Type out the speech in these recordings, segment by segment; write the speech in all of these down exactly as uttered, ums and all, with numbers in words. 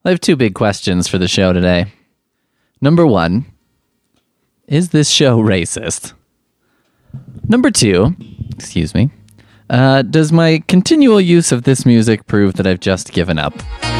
I have two big questions for the show today. Number one, is this show racist? Number two, excuse me, uh, does my continual use of this music prove that I've just given up?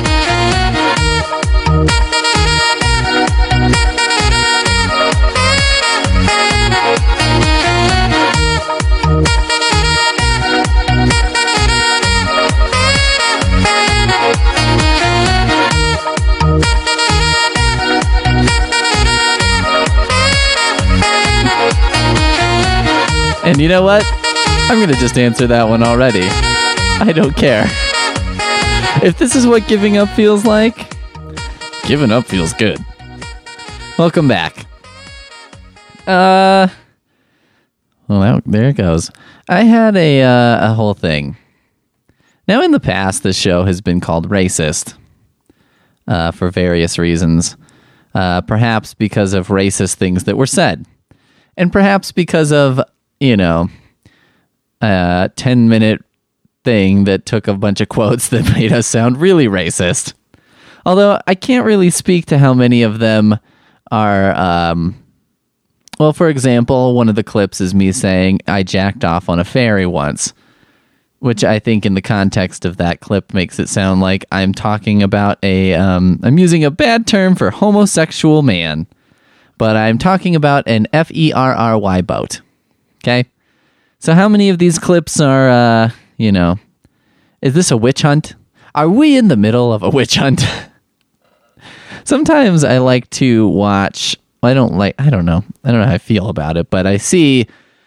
And you know what? I'm going to just answer that one already. I don't care. If this is what giving up feels like, giving up feels good. Welcome back. Uh, well, there it goes. I had a, uh, a whole thing. Now, in the past, this show has been called racist uh, for various reasons. Uh, perhaps because of racist things that were said. And perhaps because of, you know, a ten-minute thing that took a bunch of quotes that made us sound really racist. Although I can't really speak to how many of them are, um, well, for example, one of the clips is me saying I jacked off on a ferry once, which I think in the context of that clip makes it sound like I'm talking about a, um, I'm using a bad term for homosexual man, but I'm talking about an F E R R Y boat. Okay? So how many of these clips are, uh, you know, is this a witch hunt? Are we in the middle of a witch hunt? Sometimes I like to watch, I don't like, I don't know, I don't know how I feel about it, but I see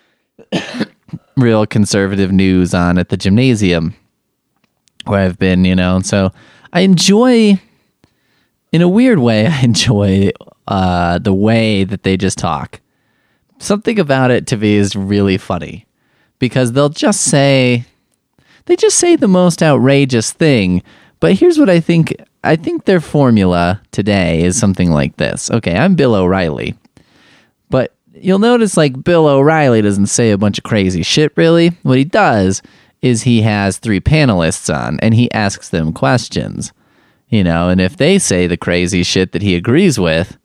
real conservative news on at the gymnasium where I've been, you know, and so I enjoy, in a weird way, I enjoy uh, the way that they just talk. Something about it to me is really funny because they'll just say, they just say the most outrageous thing. But here's what I think. I think their formula today is something like this. Okay, I'm Bill O'Reilly. But you'll notice like Bill O'Reilly doesn't say a bunch of crazy shit really. What he does is he has three panelists on and he asks them questions. You know, and if they say the crazy shit that he agrees with,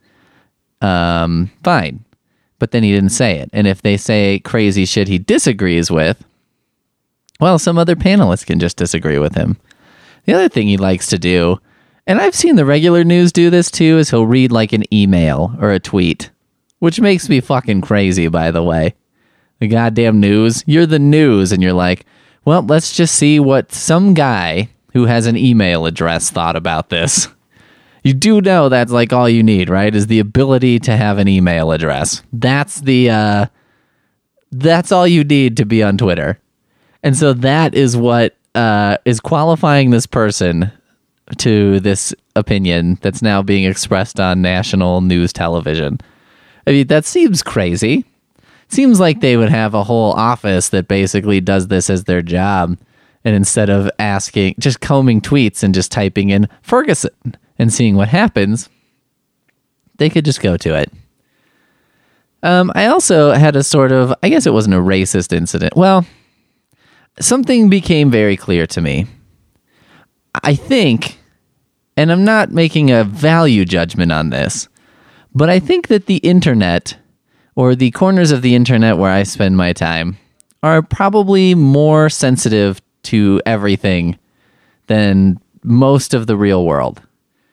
um, fine. But then he didn't say it. And if they say crazy shit he disagrees with, well, some other panelists can just disagree with him. The other thing he likes to do, and I've seen the regular news do this too, is he'll read like an email or a tweet, which makes me fucking crazy, by the way. The goddamn news. You're the news, and you're like, well, let's just see what some guy who has an email address thought about this. You do know that's like all you need, right? Is the ability to have an email address. That's the, uh, that's all you need to be on Twitter. And so that is what uh, is qualifying this person to this opinion that's now being expressed on national news television. I mean, that seems crazy. Seems like they would have a whole office that basically does this as their job. And instead of asking, just combing tweets and just typing in Ferguson and seeing what happens, they could just go to it. Um, I also had a sort of, I guess it wasn't a racist incident. Well, something became very clear to me. I think, and I'm not making a value judgment on this, but I think that the internet, or the corners of the internet where I spend my time, are probably more sensitive to everything than most of the real world.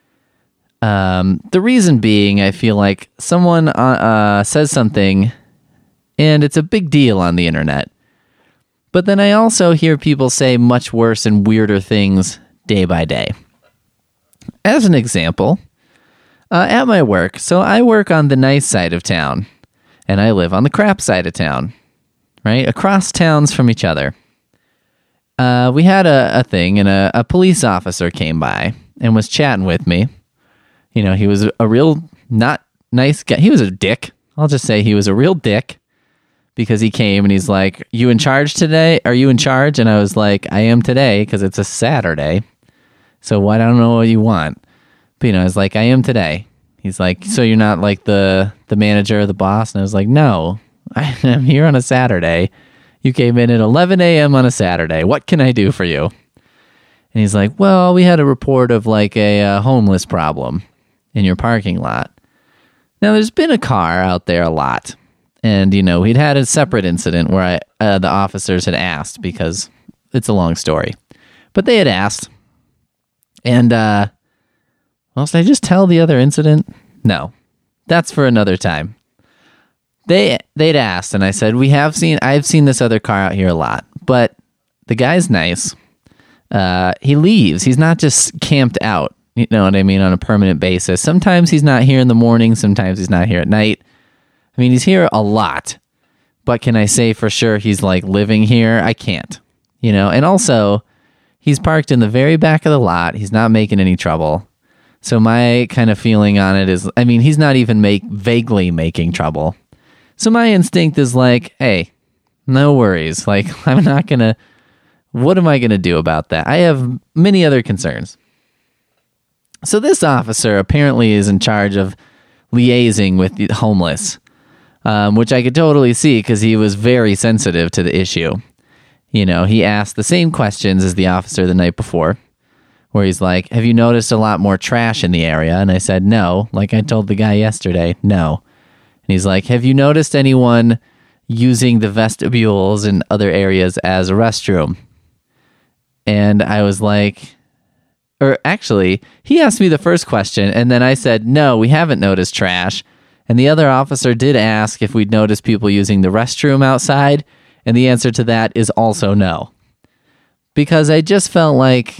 Um, the reason being, I feel like someone uh, uh, says something, and it's a big deal on the internet. But then I also hear people say much worse and weirder things day by day. As an example, uh, at my work, so I work on the nice side of town, and I live on the crap side of town, right? Across towns from each other. Uh, we had a, a thing, and a, a police officer came by and was chatting with me. You know, he was a real not nice guy. He was a dick. I'll just say he was a real dick because he came and he's like, you in charge today? Are you in charge? And I was like, I am today because it's a Saturday. So what? I don't know what you want. But, you know, I was like, I am today. He's like, so you're not like the, the manager or the boss? And I was like, no, I am here on a Saturday. You came in at eleven a.m. on a Saturday. What can I do for you? And he's like, well, we had a report of like a uh, homeless problem in your parking lot. Now, there's been a car out there a lot. And, you know, he'd had a separate incident where I, uh, the officers had asked, because it's a long story. But they had asked. And, uh, well, should I just tell the other incident? No. That's for another time. They, they'd asked, and I said, we have seen, I've seen this other car out here a lot. But the guy's nice. Uh, he leaves. He's not just camped out. You know what I mean? On a permanent basis. Sometimes he's not here in the morning. Sometimes he's not here at night. I mean, he's here a lot. But can I say for sure he's like living here? I can't. You know, and also he's parked in the very back of the lot. He's not making any trouble. So my kind of feeling on it is, I mean, he's not even make vaguely making trouble. So my instinct is like, hey, no worries. Like, I'm not going to, what am I going to do about that? I have many other concerns. So this officer apparently is in charge of liaising with the homeless, um, which I could totally see because he was very sensitive to the issue. You know, he asked the same questions as the officer the night before, where he's like, have you noticed a lot more trash in the area? And I said, no. Like I told the guy yesterday, no. And he's like, have you noticed anyone using the vestibules and other areas as a restroom? And I was like, or actually, he asked me the first question, and then I said, no, we haven't noticed trash. And the other officer did ask if we'd noticed people using the restroom outside, and the answer to that is also no. Because I just felt like,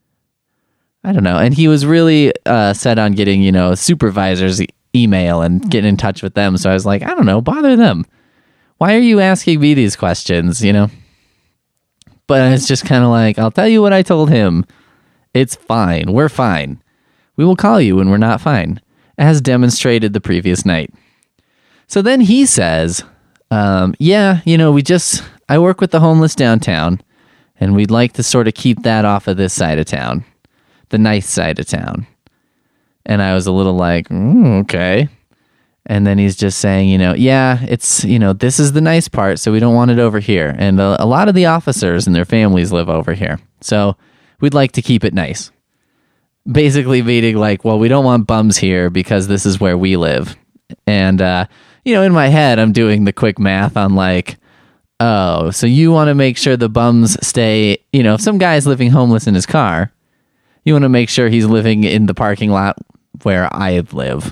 I don't know, and he was really uh, set on getting, you know, supervisor's e- email and getting in touch with them, so I was like, I don't know, bother them. Why are you asking me these questions, you know? But it's just kind of like, I'll tell you what I told him. It's fine. We're fine. We will call you when we're not fine, as demonstrated the previous night. So then he says, um, yeah, you know, we just, I work with the homeless downtown, and we'd like to sort of keep that off of this side of town, the nice side of town. And I was a little like, mm, okay. And then he's just saying, you know, yeah, it's, you know, this is the nice part, so we don't want it over here. And a, a lot of the officers and their families live over here. So we'd like to keep it nice. Basically meaning like, well, we don't want bums here because this is where we live. And, uh, you know, in my head, I'm doing the quick math on like, oh, so you want to make sure the bums stay, you know, if some guy's living homeless in his car, you want to make sure he's living in the parking lot where I live.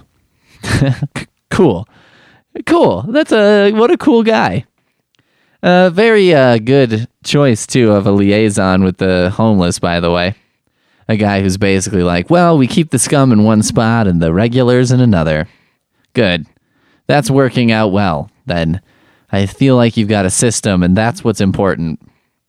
Cool. Cool. That's a, what a cool guy. Uh, very uh, good choice, too, of a liaison with the homeless, by the way. A guy who's basically like, well, we keep the scum in one spot and the regulars in another. Good. That's working out well, then. I feel like you've got a system, and that's what's important.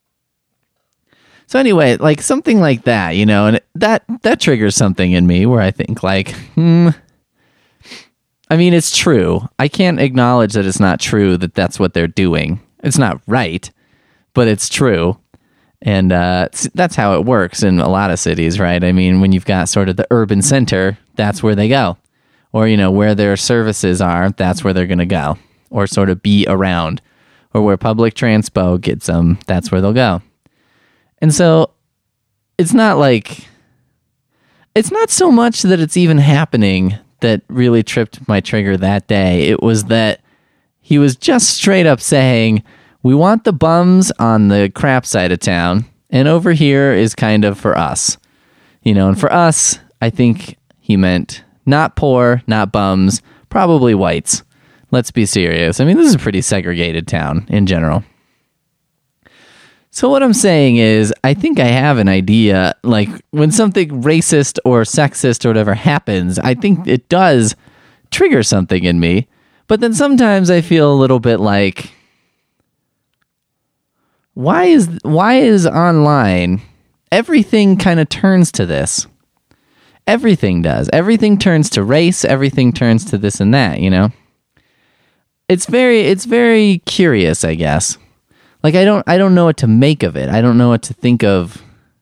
So anyway, like something like that, you know, and that, that triggers something in me where I think like, hmm, I mean, it's true. I can't acknowledge that it's not true that that's what they're doing. It's not right, but it's true. And uh, that's how it works in a lot of cities, right? I mean, when you've got sort of the urban center, that's where they go. Or, you know, where their services are, that's where they're going to go. Or sort of be around. Or where public transpo gets them, that's where they'll go. And so it's not like, it's not so much that it's even happening that really tripped my trigger that day. It was that he was just straight up saying, we want the bums on the crap side of town, and over here is kind of for us. You know, and for us, I think he meant not poor, not bums, probably whites. Let's be serious. I mean, this is a pretty segregated town in general. So what I'm saying is, I think I have an idea, like, when something racist or sexist or whatever happens, I think it does trigger something in me. But then sometimes I feel a little bit like, why is why is online, everything kind of turns to this. Everything does. Everything turns to race, everything turns to this and that, you know? It's very it's very curious, I guess. Like I don't I don't know what to make of it. I don't know what to think of.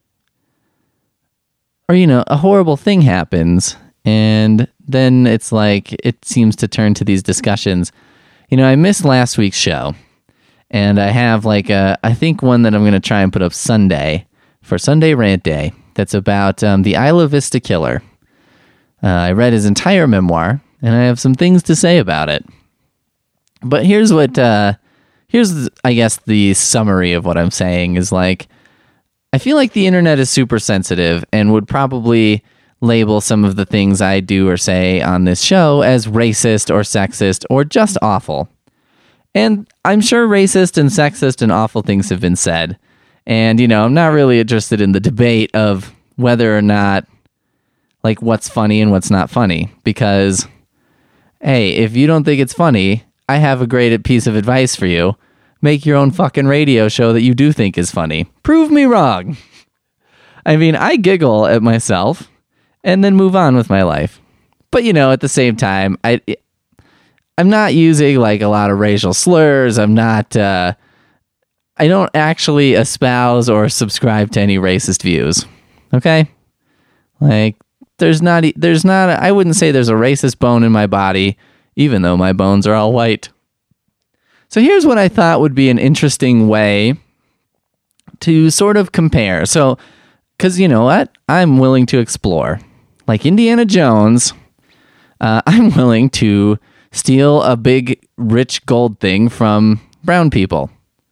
Or, you know, a horrible thing happens and then it's like it seems to turn to these discussions. You know, I missed last week's show. And I have like a I think one that I'm going to try and put up Sunday for Sunday Rant Day that's about um, the Isla Vista killer. Uh, I read his entire memoir, and I have some things to say about it. But here's what, uh, here's, I guess, the summary of what I'm saying is like, I feel like the internet is super sensitive and would probably label some of the things I do or say on this show as racist or sexist or just awful. And I'm sure racist and sexist and awful things have been said. And, you know, I'm not really interested in the debate of whether or not, like, what's funny and what's not funny. Because, hey, if you don't think it's funny, I have a great piece of advice for you. Make your own fucking radio show that you do think is funny. Prove me wrong. I mean, I giggle at myself and then move on with my life. But, you know, at the same time, I, I'm not using, like, a lot of racial slurs. I'm not, uh, I don't actually espouse or subscribe to any racist views. Okay? Like, there's not, there's not, I wouldn't say there's a racist bone in my body, even though my bones are all white. So here's what I thought would be an interesting way to sort of compare. So, because you know what? I'm willing to explore. Like Indiana Jones, uh, I'm willing to steal a big, rich gold thing from brown people.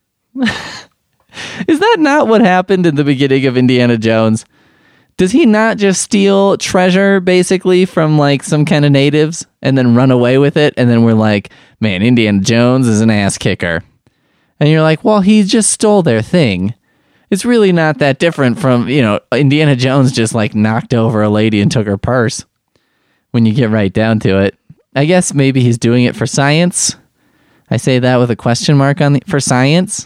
Is that not what happened in the beginning of Indiana Jones? Does he not just steal treasure, basically, from, like, some kind of natives and then run away with it? And then we're like, man, Indiana Jones is an ass kicker. And you're like, well, he just stole their thing. It's really not that different from, you know, Indiana Jones just, like, knocked over a lady and took her purse when you get right down to it. I guess maybe he's doing it for science. I say that with a question mark on the, for science.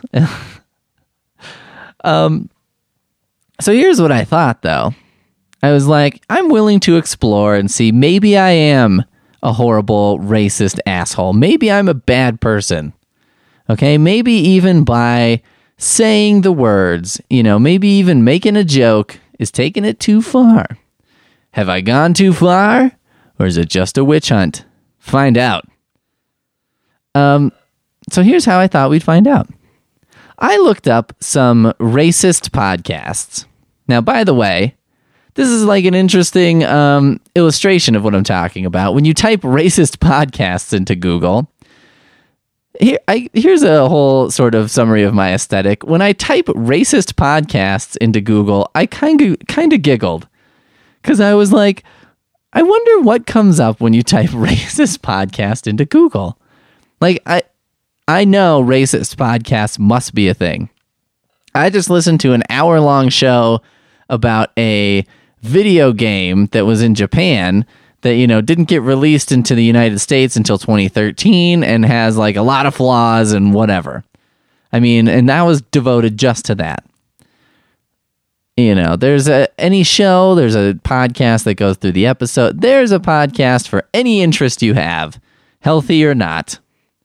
um... So here's what I thought, though. I was like, I'm willing to explore and see, maybe I am a horrible, racist asshole. Maybe I'm a bad person. Okay? Maybe even by saying the words, you know, maybe even making a joke is taking it too far. Have I gone too far? Or is it just a witch hunt? Find out. Um, so here's how I thought we'd find out. I looked up some racist podcasts. Now, by the way, this is like an interesting um, illustration of what I'm talking about. When you type racist podcasts into Google, here, I, here's a whole sort of summary of my aesthetic. When I type racist podcasts into Google, I kind of kind of giggled because I was like, I wonder what comes up when you type racist podcast into Google. Like, I... I know racist podcasts must be a thing. I just listened to an hour-long show about a video game that was in Japan that, you know, didn't get released into the United States until twenty thirteen and has, like, a lot of flaws and whatever. I mean, and that was devoted just to that. You know, there's a any show, there's a podcast that goes through the episode. There's a podcast for any interest you have, healthy or not.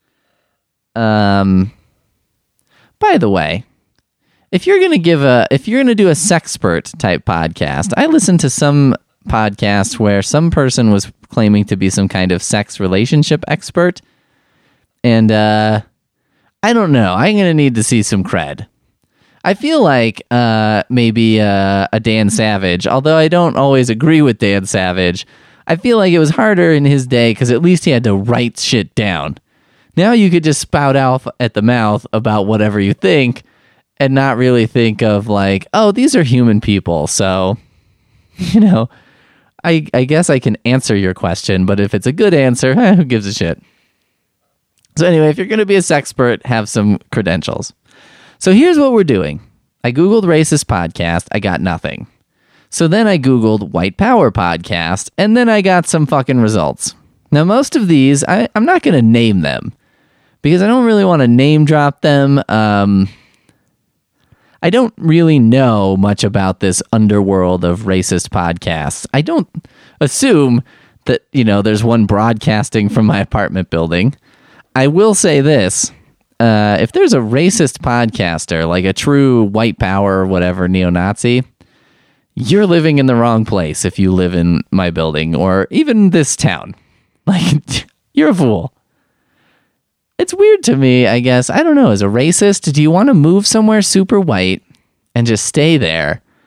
Um, by the way, if you're going to give a, if you're going to do a sexpert type podcast, I listened to some podcasts where some person was claiming to be some kind of sex relationship expert. And, uh, I don't know. I'm going to need to see some cred. I feel like, uh, maybe, uh, a Dan Savage, although I don't always agree with Dan Savage. I feel like it was harder in his day because at least he had to write shit down. Now you could just spout out at the mouth about whatever you think and not really think of like, oh, these are human people. So, you know, I I guess I can answer your question, but if it's a good answer, eh, who gives a shit? So anyway, if you're going to be a sexpert, have some credentials. So here's what we're doing. I Googled racist podcast. I got nothing. So then I Googled white power podcast, and then I got some fucking results. Now, most of these, I, I'm not going to name them. Because I don't really want to name drop them. Um, I don't really know much about this underworld of racist podcasts. I don't assume that, you know, there's one broadcasting from my apartment building. I will say this. Uh, if there's a racist podcaster, like a true white power or whatever neo-Nazi, you're living in the wrong place if you live in my building or even this town. Like, you're a fool. It's weird to me, I guess. I don't know. As a racist, do you want to move somewhere super white and just stay there?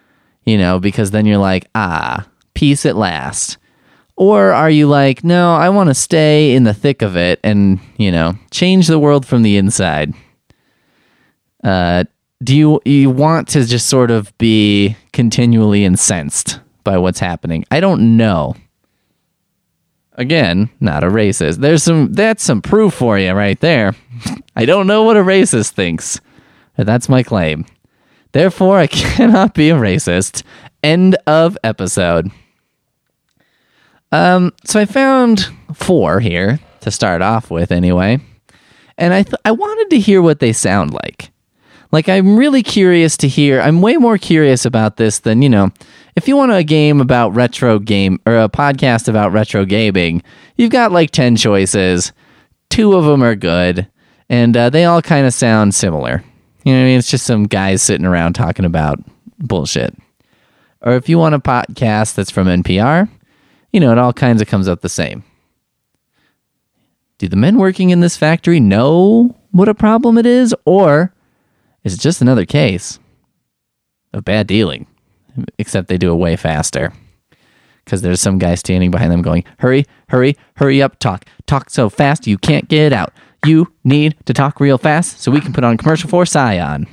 you know, because then you're like, ah, peace at last? Or are you like, no, I want to stay in the thick of it and, you know, change the world from the inside? Uh, do you you want to just sort of be continually incensed by what's happening? I don't know. Again, not a racist. There's some that's some proof for you right there. I don't know what a racist thinks. But that's my claim. Therefore, I cannot be a racist. End of episode. Um, so I found four here to start off with anyway. And I th- I wanted to hear what they sound like. Like, I'm really curious to hear. I'm way more curious about this than, you know, if you want a game about retro game or a podcast about retro gaming, you've got like ten choices. Two of them are good, and uh, they all kind of sound similar. You know what I mean? It's just some guys sitting around talking about bullshit. Or if you want a podcast that's from N P R, you know, it all kinds of comes up the same. Do the men working in this factory know what a problem it is? Or is it just another case of bad dealing? Except they do it way faster. Because there's some guy standing behind them going, hurry, hurry, hurry up, talk. Talk so fast you can't get out. You need to talk real fast so we can put on a commercial for Scion.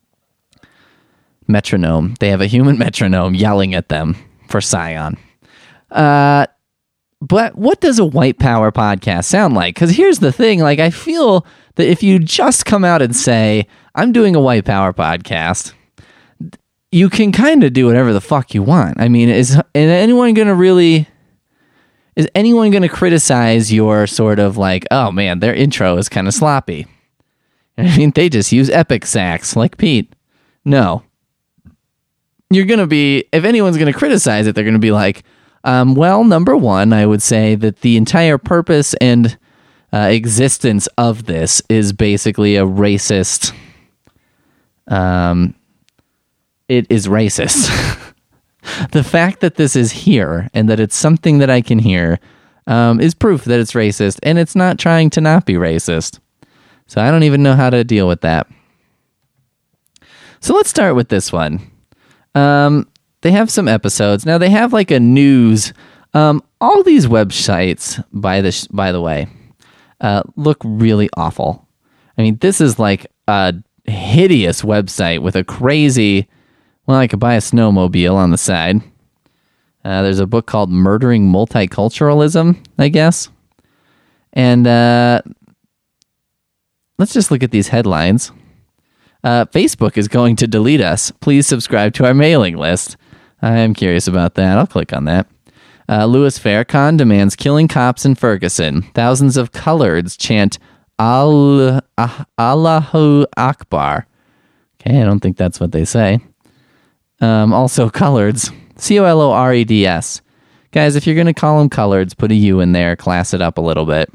Metronome. They have a human metronome yelling at them for Scion. Uh, but what does a white power podcast sound like? Because here's the thing. Like, I feel that if you just come out and say, I'm doing a white power podcast, you can kind of do whatever the fuck you want. I mean, is, is anyone going to really... Is anyone going to criticize your sort of like, oh man, their intro is kind of sloppy? I mean, they just use epic sax like Pete. No. You're going to be, if anyone's going to criticize it, they're going to be like, um, well, number one, I would say that the entire purpose and uh, existence of this is basically a racist. Um, it is racist. The fact that this is here and that it's something that I can hear um, is proof that it's racist, and it's not trying to not be racist. So I don't even know how to deal with that. So let's start with this one. Um, they have some episodes. Now they have like a news. Um, all these websites, by the, sh- by the way, uh, look really awful. I mean, this is like a hideous website with a crazy... Well, I could buy a snowmobile on the side. Uh, there's a book called Murdering Multiculturalism, I guess. And uh, let's just look at these headlines. Uh, Facebook is going to delete us. Please subscribe to our mailing list. I am curious about that. I'll click on that. Uh, Louis Farrakhan demands killing cops in Ferguson. Thousands of coloreds chant Al- ah- Allahu Akbar. Okay, I don't think that's what they say. Um, also, coloreds. C O L O R E D S. Guys, if you're going to call them coloreds, put a U in there, class it up a little bit.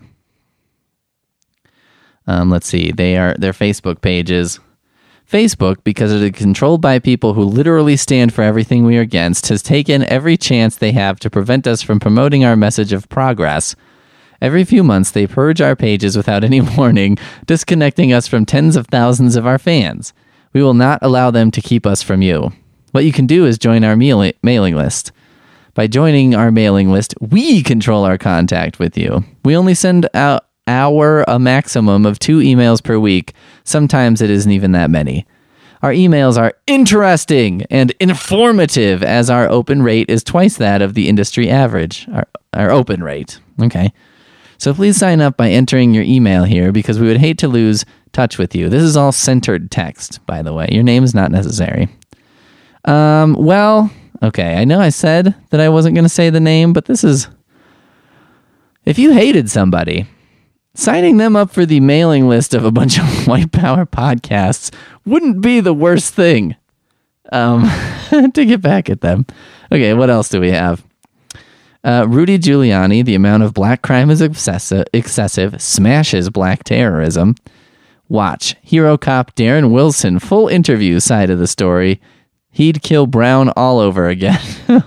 Um, let's see. They are their Facebook pages. Facebook, because it is controlled by people who literally stand for everything we are against, has taken every chance they have to prevent us from promoting our message of progress. Every few months, they purge our pages without any warning, disconnecting us from tens of thousands of our fans. We will not allow them to keep us from you. What you can do is join our mail- mailing list. By joining our mailing list, we control our contact with you. We only send out our a maximum of two emails per week. Sometimes it isn't even that many. Our emails are interesting and informative, as our open rate is twice that of the industry average. Our, our open rate. Okay. So please sign up by entering your email here, because we would hate to lose touch with you. This is all centered text, by the way. Your name is not necessary. Um, well, okay, I know I said that I wasn't going to say the name, but this is... If you hated somebody, signing them up for the mailing list of a bunch of white power podcasts wouldn't be the worst thing um, to get back at them. Okay, what else do we have? Uh, Rudy Giuliani, the amount of black crime is excessive, excessive, smashes black terrorism. Watch, hero cop Darren Wilson, full interview side of the story. He'd kill Brown all over again.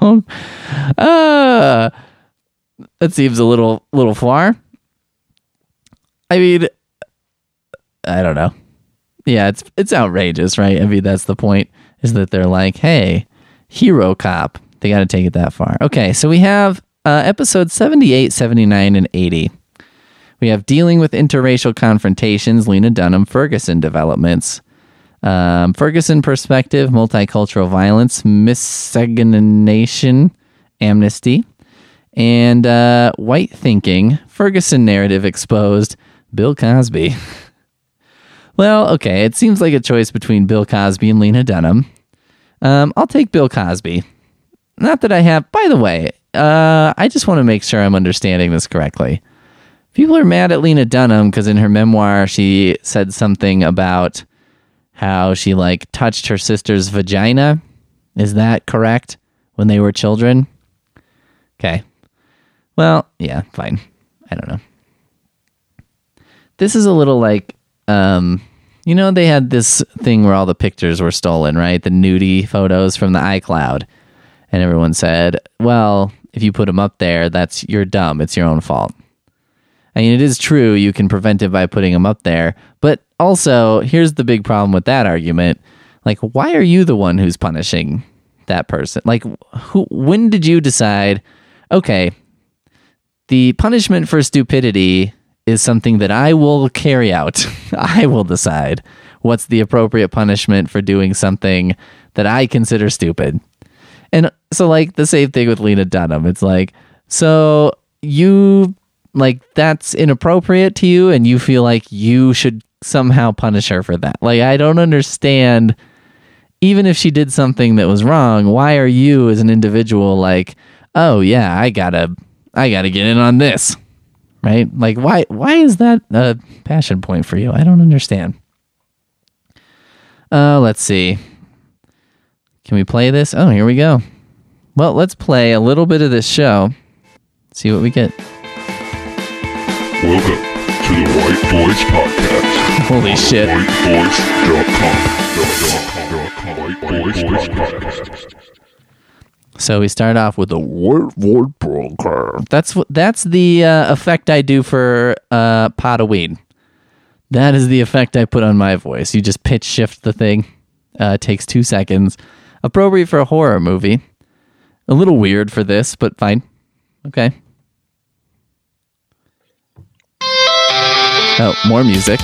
uh, that seems a little little far. I mean, I don't know. Yeah, it's it's outrageous, right? I mean, that's the point, is that they're like, hey, Hero Cop. They got to take it that far. Okay, so we have uh, episodes seventy-eight, seventy-nine, and eighty. We have Dealing with Interracial Confrontations, Lena Dunham, Ferguson Developments. Um, Ferguson Perspective, Multicultural Violence, Miscegenation, Amnesty. And uh, White Thinking, Ferguson Narrative Exposed, Bill Cosby. Well, okay, it seems like a choice between Bill Cosby and Lena Dunham. Um, I'll take Bill Cosby. Not that I have... By the way, uh, I just want to make sure I'm understanding this correctly. People are mad at Lena Dunham because in her memoir she said something about how she like touched her sister's vagina. Is that correct? When they were children? Okay. Well, yeah, fine. I don't know. This is a little like, um, you know, they had this thing where all the pictures were stolen, right? The nudie photos from the iCloud. And everyone said, well, if you put them up there, that's you're dumb. It's your own fault. I mean, it is true you can prevent it by putting them up there. But also, here's the big problem with that argument. Like, why are you the one who's punishing that person? Like, who? When did you decide, okay, the punishment for stupidity is something that I will carry out. I will decide what's the appropriate punishment for doing something that I consider stupid. And so, like, the same thing with Lena Dunham. It's like, so you... like, that's inappropriate to you and you feel like you should somehow punish her for that. Like, I don't understand, even if she did something that was wrong, why are you as an individual like, oh yeah, I gotta, I gotta get in on this, right? Like, why, why is that a passion point for you? I don't understand. Uh, let's see. Can we play this? Oh, here we go. Well, let's play a little bit of this show. See what we get. Welcome to the White Voice Podcast. Holy shit. white voice dot com. So we start off with the White Voice Podcast. That's what. That's the uh, effect I do for uh, pot of weed. That is the effect I put on my voice. You just pitch shift the thing. Uh, it takes two seconds. Appropriate for a horror movie. A little weird for this, but fine. Okay. Oh, more music.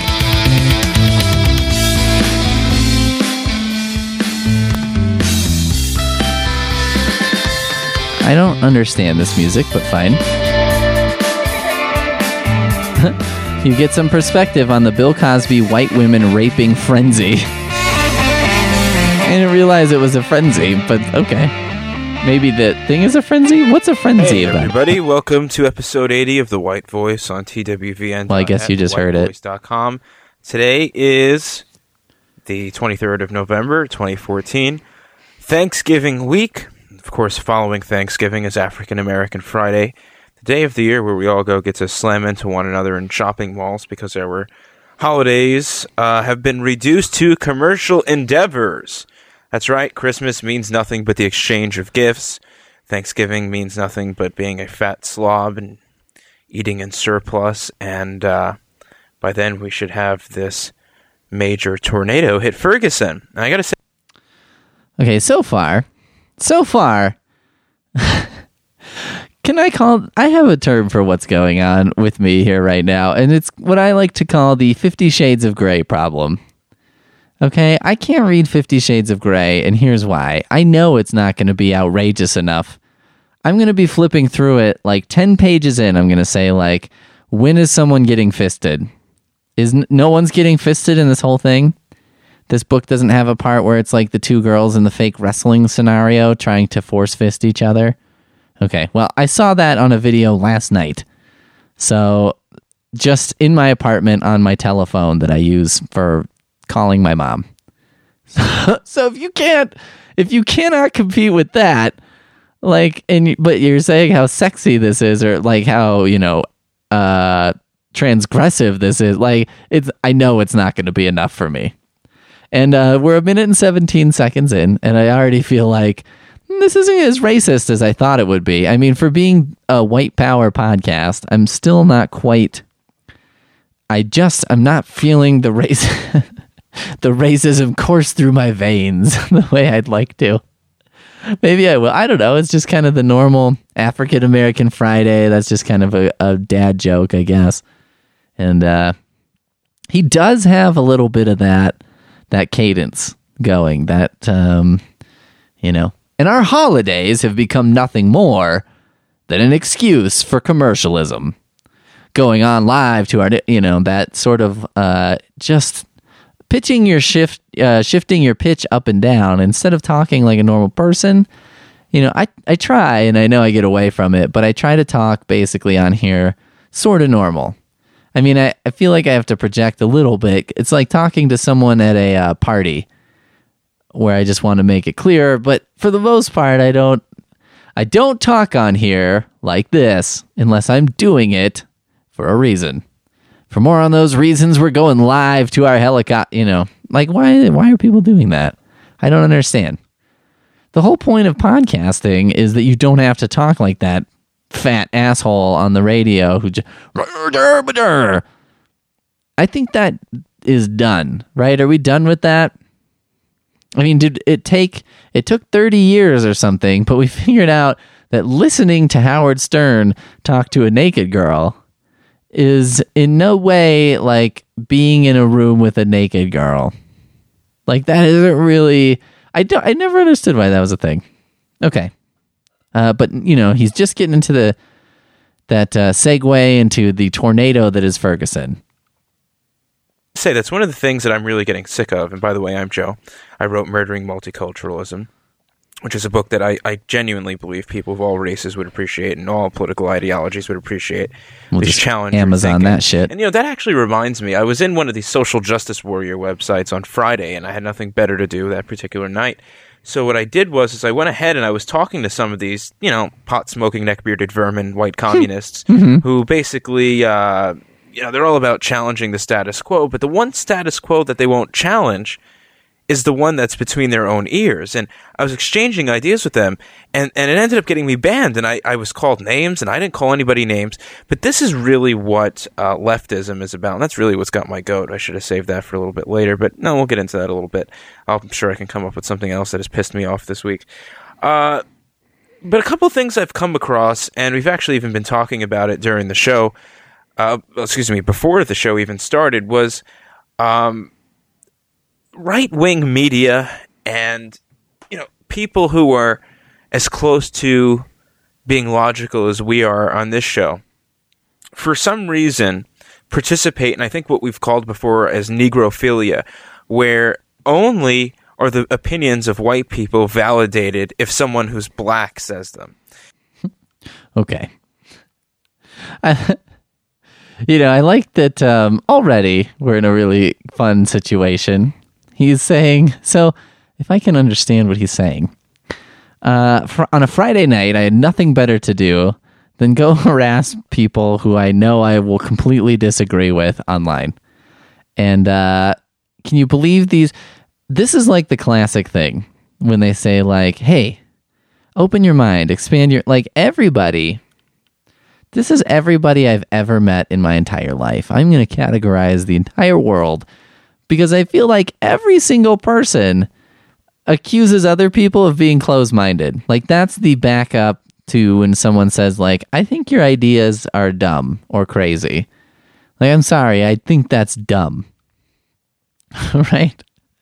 I don't understand this music, but fine. You get some perspective on the Bill Cosby white women raping frenzy. I didn't realize it was a frenzy, but okay. Maybe the thing is a frenzy? What's a frenzy hey, about? Everybody, welcome to episode eighty of The White Voice on T W V N. Well, I guess you just heard it. white voice dot com. Today is the twenty-third of November, twenty fourteen. Thanksgiving week. Of course, following Thanksgiving is African American Friday, the day of the year where we all go get to slam into one another in shopping malls because our holidays uh, have been reduced to commercial endeavors. That's right, Christmas means nothing but the exchange of gifts. Thanksgiving means nothing but being a fat slob and eating in surplus. And uh, by then we should have this major tornado hit Ferguson. And I gotta say... Okay, so far, so far, can I call... I have a term for what's going on with me here right now, and it's what I like to call the Fifty Shades of Grey problem. Okay, I can't read Fifty Shades of Grey, and here's why. I know it's not going to be outrageous enough. I'm going to be flipping through it, like ten pages in, I'm going to say, like, when is someone getting fisted? Is n- no one's getting fisted in this whole thing? This book doesn't have a part where it's like the two girls in the fake wrestling scenario trying to force fist each other? Okay, well, I saw that on a video last night. So, just in my apartment on my telephone that I use for calling my mom. So if you can't, if you cannot compete with that, like, and but you're saying how sexy this is, or like how, you know, uh, transgressive this is, like, it's, I know it's not going to be enough for me. And uh, we're a minute and seventeen seconds in, and I already feel like this isn't as racist as I thought it would be. I mean, for being a white power podcast, I'm still not quite. I just, I'm not feeling the race. The racism course through my veins the way I'd like to. Maybe I will. I don't know. It's just kind of the normal African American Friday. That's just kind of a, a dad joke, I guess. And uh, he does have a little bit of that that cadence going. That um, you know, and our holidays have become nothing more than an excuse for commercialism. Going on live to our, you know, that sort of uh, just pitching your shift, uh, shifting your pitch up and down instead of talking like a normal person. You know, I, I try, and I know I get away from it, but I try to talk basically on here sort of normal. I mean, I, I feel like I have to project a little bit. It's like talking to someone at a uh, party where I just want to make it clear, but for the most part, I don't, I don't talk on here like this unless I'm doing it for a reason. For more on those reasons, we're going live to our helicopter. You know, like why? Why are people doing that? I don't understand. The whole point of podcasting is that you don't have to talk like that fat asshole on the radio who just. I think that is done, right? Are we done with that? I mean, did it take? It took thirty years or something, but we figured out that listening to Howard Stern talk to a naked girl is in no way like being in a room with a naked girl. Like that isn't really. I don't. I never understood why that was a thing. Okay, uh, but you know he's just getting into the that uh, segue into the tornado that is Ferguson. Say that's one of the things that I'm really getting sick of. And by the way, I'm Joe. I wrote Murdering Multiculturalism, which is a book that I, I genuinely believe people of all races would appreciate and all political ideologies would appreciate. We'll These just challenges. Amazon that shit. And, you know, that actually reminds me, I was in one of these social justice warrior websites on Friday, and I had nothing better to do that particular night. So what I did was is I went ahead and I was talking to some of these, you know, pot-smoking, neck-bearded vermin, white communists, mm-hmm. who basically, uh, you know, they're all about challenging the status quo, but the one status quo that they won't challenge is the one that's between their own ears. And I was exchanging ideas with them, and, and it ended up getting me banned, and I, I was called names, and I didn't call anybody names. But this is really what uh, leftism is about, and that's really what's got my goat. I should have saved that for a little bit later, but no, we'll get into that a little bit. I'm sure I can come up with something else that has pissed me off this week. Uh, but a couple of things I've come across, and we've actually even been talking about it during the show, uh, excuse me, before the show even started, was... Um, right-wing media and, you know, people who are as close to being logical as we are on this show, for some reason, participate in, I think, what we've called before as negrophilia, where only are the opinions of white people validated if someone who's black says them. Okay. I, you know, I like that um, already we're in a really fun situation. He's saying, so if I can understand what he's saying, uh, fr- on a Friday night, I had nothing better to do than go harass people who I know I will completely disagree with online. And uh, can you believe these? This is like the classic thing when they say like, hey, open your mind, expand your, like everybody. This is everybody I've ever met in my entire life. I'm going to categorize the entire world because I feel like every single person accuses other people of being closed-minded. Like, that's the backup to when someone says, like, I think your ideas are dumb or crazy. Like, I'm sorry, I think that's dumb. Right?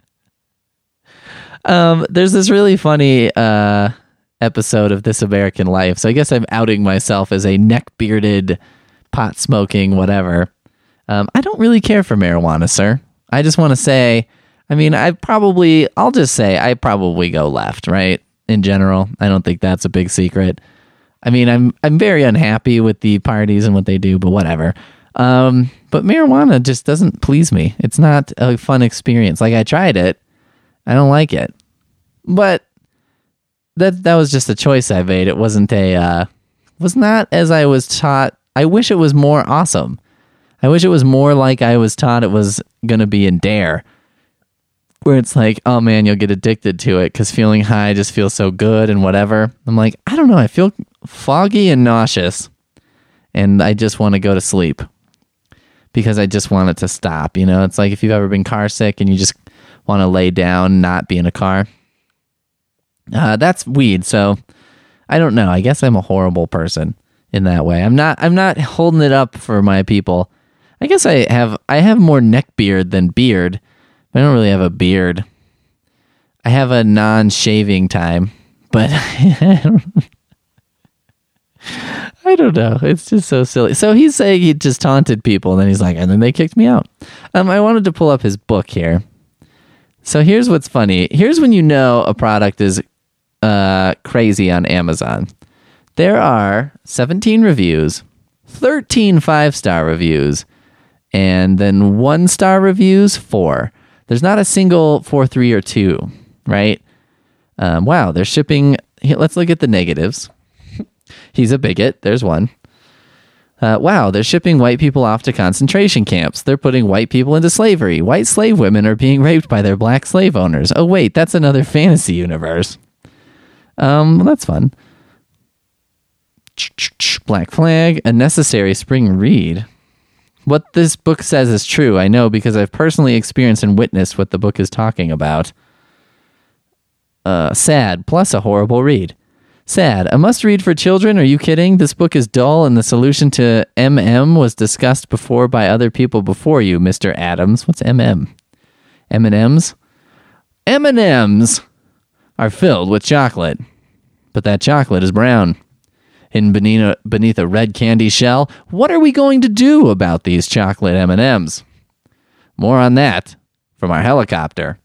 Um, there's this really funny uh, episode of This American Life. So I guess I'm outing myself as a neck-bearded, pot-smoking, whatever. Um, I don't really care for marijuana, sir. I just want to say, I mean, I probably, I'll just say I probably go left, right? In general, I don't think that's a big secret. I mean, I'm I'm very unhappy with the parties and what they do, but whatever. Um, but marijuana just doesn't please me. It's not a fun experience. Like, I tried it. I don't like it. But that that was just a choice I made. It wasn't a, uh, was not as I was taught. I wish it was more awesome. I wish it was more like I was taught it was going to be in Dare, where it's like, oh man, you'll get addicted to it because feeling high just feels so good and whatever. I'm like, I don't know. I feel foggy and nauseous, and I just want to go to sleep because I just want it to stop. You know, it's like if you've ever been car sick and you just want to lay down, not be in a car. Uh, that's weed. So I don't know. I guess I'm a horrible person in that way. I'm not. I'm not holding it up for my people. I guess I have. I have more neck beard than beard. I don't really have a beard. I have a non-shaving time, but I don't, I don't know. It's just so silly. So he's saying he just taunted people, and then he's like, and then they kicked me out. Um, I wanted to pull up his book here. So here's what's funny. Here's when you know a product is uh, crazy on Amazon. There are seventeen reviews, thirteen five-star reviews, and then one-star reviews, four. There's not a single four, three, or two, right? Um, wow, they're shipping... Let's look at the negatives. He's a bigot. There's one. Uh, wow, they're shipping white people off to concentration camps. They're putting white people into slavery. White slave women are being raped by their black slave owners. Oh, wait, that's another fantasy universe. Um, well, that's fun. Black Flag, a necessary spring read. What this book says is true, I know, because I've personally experienced and witnessed what the book is talking about. Uh, sad, plus a horrible read. Sad. A must-read for children? Are you kidding? This book is dull, and the solution to M M was discussed before by other people before you, Mister Adams. What's M M? M and M's? M and M's are filled with chocolate, but that chocolate is brown. Hidden beneath a, beneath a red candy shell. What are we going to do about these chocolate M and M's? More on that from our helicopter.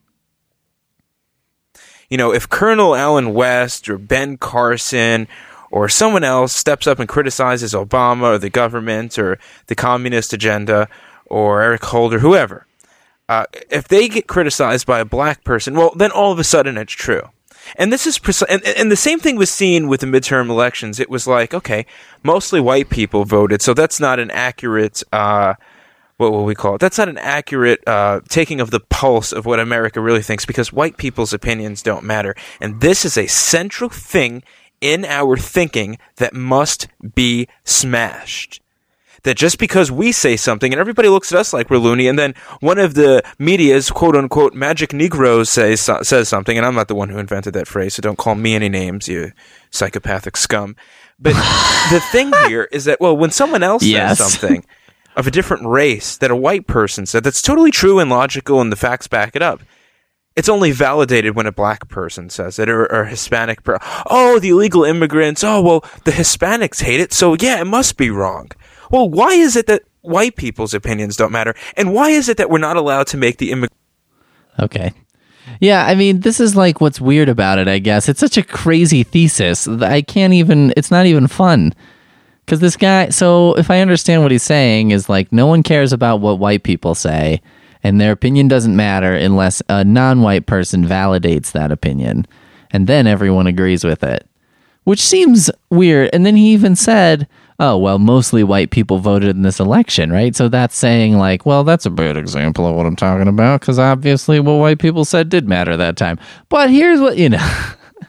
You know, if Colonel Allen West or Ben Carson or someone else steps up and criticizes Obama or the government or the communist agenda or Eric Holder, whoever, uh, if they get criticized by a black person, well, then all of a sudden it's true. And this is precise, and, and the same thing was seen with the midterm elections. It was like, okay, mostly white people voted, so that's not an accurate, uh, what will we call it? That's not an accurate uh, taking of the pulse of what America really thinks, because white people's opinions don't matter. And this is a central thing in our thinking that must be smashed. That just because we say something and everybody looks at us like we're loony, and then one of the media's quote-unquote magic Negroes says, says something, and I'm not the one who invented that phrase, so don't call me any names, you psychopathic scum. But the thing here is that, well, when someone else yes. says something of a different race that a white person said, that's totally true and logical and the facts back it up. It's only validated when a black person says it, or, or a Hispanic person. Oh, the illegal immigrants. Oh, well, the Hispanics hate it, so yeah, it must be wrong. Well, why is it that white people's opinions don't matter? And why is it that we're not allowed to make the immigrant... Okay. Yeah, I mean, this is like what's weird about it, I guess. It's such a crazy thesis that I can't even... It's not even fun. Because this guy... So, if I understand what he's saying, is like, no one cares about what white people say, and their opinion doesn't matter unless a non-white person validates that opinion. And then everyone agrees with it. Which seems weird. And then he even said... Oh, well, mostly white people voted in this election, right? So that's saying, like, well, that's a bad example of what I'm talking about, because obviously what white people said did matter that time. But here's what, you know.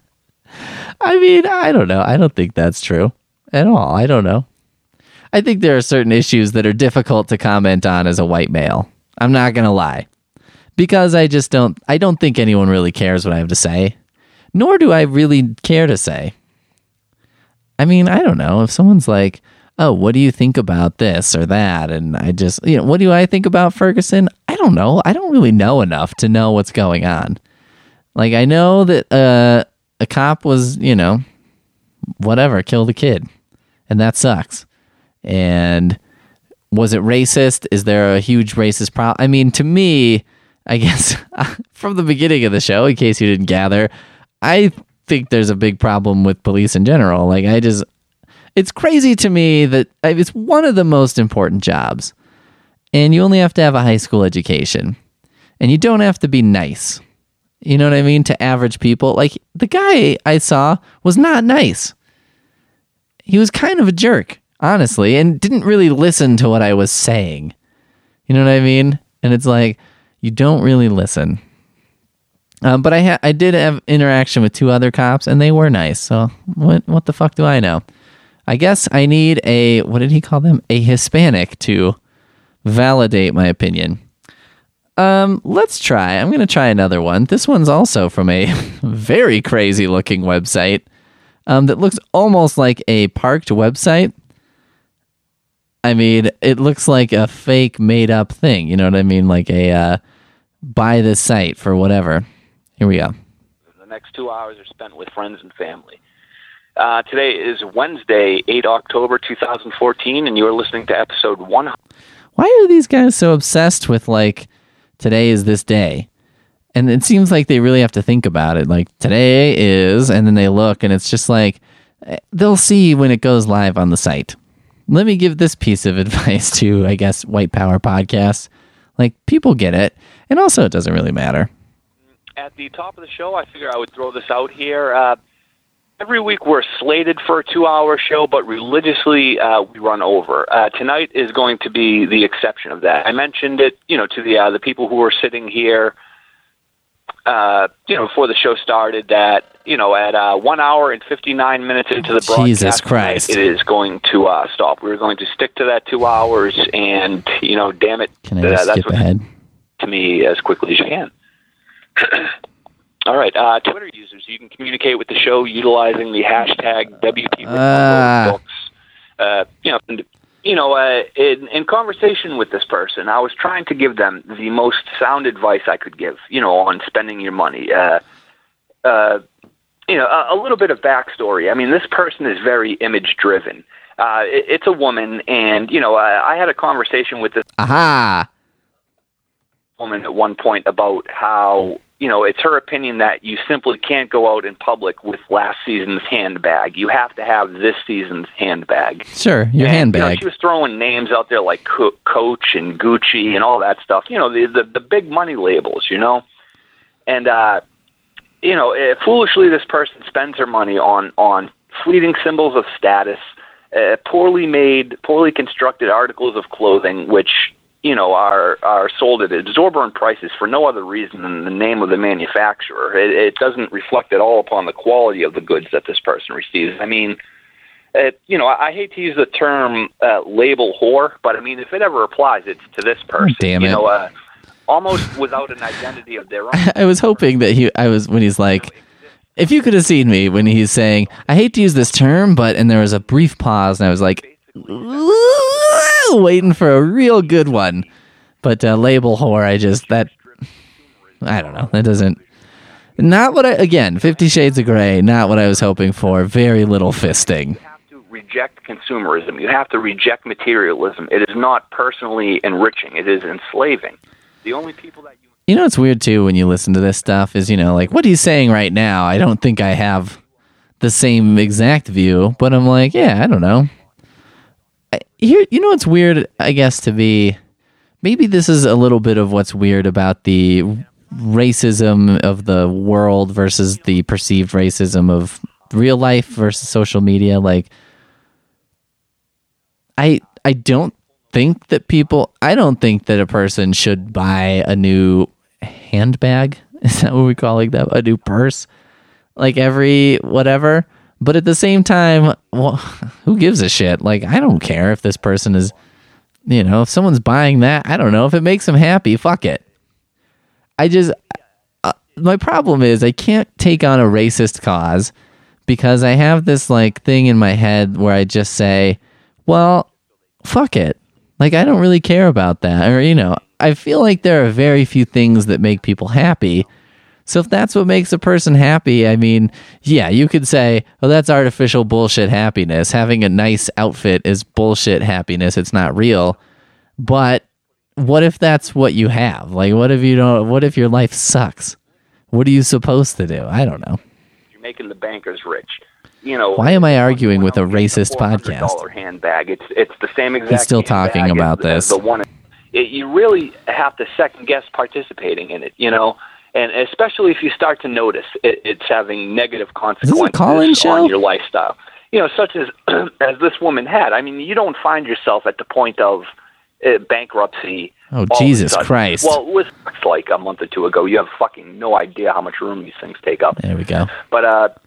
I mean, I don't know. I don't think that's true at all. I don't know. I think there are certain issues that are difficult to comment on as a white male. I'm not going to lie. Because I just don't, I don't think anyone really cares what I have to say. Nor do I really care to say. I mean, I don't know. If someone's like, oh, what do you think about this or that? And I just, you know, what do I think about Ferguson? I don't know. I don't really know enough to know what's going on. Like, I know that uh, a cop was, you know, whatever, killed a kid. And that sucks. And was it racist? Is there a huge racist problem? I mean, to me, I guess, from the beginning of the show, in case you didn't gather, I think there's a big problem with police in general. Like, I just, it's crazy to me that it's one of the most important jobs, and you only have to have a high school education, and you don't have to be nice. You know what I mean? To average people. Like, the guy I saw was not nice. He was kind of a jerk, honestly, and didn't really listen to what I was saying. You know what I mean? And it's like, you don't really listen. Um, but I ha- I did have interaction with two other cops, and they were nice. So what what the fuck do I know? I guess I need a, what did he call them? A Hispanic to validate my opinion. Um, let's try. I'm going to try another one. This one's also from a very crazy looking website um, that looks almost like a parked website. I mean, it looks like a fake made up thing. You know what I mean? Like a uh, buy this site for whatever. Here we go. The next two hours are spent with friends and family. Uh, today is Wednesday, the eighth of October, two thousand fourteen, and you are listening to episode one hundred. Why are these guys so obsessed with, like, today is this day? And it seems like they really have to think about it. Like, today is, and then they look, and it's just like, they'll see when it goes live on the site. Let me give this piece of advice to, I guess, White Power Podcasts. Like, people get it, and also it doesn't really matter. At the top of the show, I figure I would throw this out here. Uh, every week we're slated for a two-hour show, but religiously uh, we run over. Uh, tonight is going to be the exception of that. I mentioned it, you know, to the uh, the people who were sitting here, uh, you know, before the show started. That you know, at uh, one hour and fifty-nine minutes into the broadcast, Jesus Christ, it is going to uh, stop. We're going to stick to that two hours, and you know, damn it, can I just uh, skip that's ahead to me as quickly as you can. All right, uh, Twitter users, you can communicate with the show utilizing the hashtag W P Ah. books. Uh, you know, and, you know, uh, in, in conversation with this person, I was trying to give them the most sound advice I could give, you know, on spending your money. Uh, uh, you know, a, a little bit of backstory. I mean, this person is very image-driven. Uh, it, it's a woman, and, you know, I, I had a conversation with this Aha! woman at one point about how, you know, it's her opinion that you simply can't go out in public with last season's handbag. You have to have this season's handbag. Sure, your and, handbag. You know, she was throwing names out there like Co- Coach and Gucci and all that stuff. You know, the the, the big money labels, you know. And, uh, you know, uh, foolishly this person spends her money on, on fleeting symbols of status, uh, poorly made, poorly constructed articles of clothing, which, you know, are are sold at exorbitant prices for no other reason than the name of the manufacturer. It, it doesn't reflect at all upon the quality of the goods that this person receives. I mean, it, you know, I, I hate to use the term uh, label whore, but I mean, if it ever applies, it's to this person. Damn you it. know, uh, almost without an identity of their own. I was hoping that he, I was, when he's like, if you could have seen me when he's saying, I hate to use this term, but, and there was a brief pause, and I was like, waiting for a real good one. But uh, label whore, I just, that, I don't know, that doesn't, not what I, again, Fifty Shades of Grey, not what I was hoping for, very little fisting. You have to reject consumerism. You have to reject materialism. It is not personally enriching. It is enslaving. The only people that you... You know what's weird, too, when you listen to this stuff is, you know, like, what he's saying right now, I don't think I have the same exact view, but I'm like, yeah, I don't know. I, here, you know what's weird, I guess, to be... Maybe this is a little bit of what's weird about the racism of the world versus the perceived racism of real life versus social media. Like, I I don't think that people... I don't think that a person should buy a new handbag. Is that what we call like that? A new purse? Like every whatever. But at the same time, well, who gives a shit? Like, I don't care if this person is... You know, if someone's buying that, I don't know. If it makes them happy, fuck it. I just... Uh, my problem is I can't take on a racist cause because I have this, like, thing in my head where I just say, well, fuck it. Like, I don't really care about that. Or, you know, I feel like there are very few things that make people happy. So if that's what makes a person happy, I mean, yeah, you could say, oh, that's artificial bullshit happiness. Having a nice outfit is bullshit happiness. It's not real. But what if that's what you have? Like, what if you don't, what if your life sucks? What are you supposed to do? I don't know. You're making the bankers rich. You know, why am I arguing with a racist podcast? four hundred dollars handbag. It's it's the same exact. He's still talking handbag about as the, this. The one, it, you really have to second guess participating in it. You know. And especially if you start to notice it, it's having negative consequences call-in show? on your lifestyle, you know, such as as this woman had. I mean, you don't find yourself at the point of uh, bankruptcy. Oh, all Jesus of a sudden. Christ. Well, it was like a month or two ago. You have fucking no idea how much room these things take up. There we go. But, uh,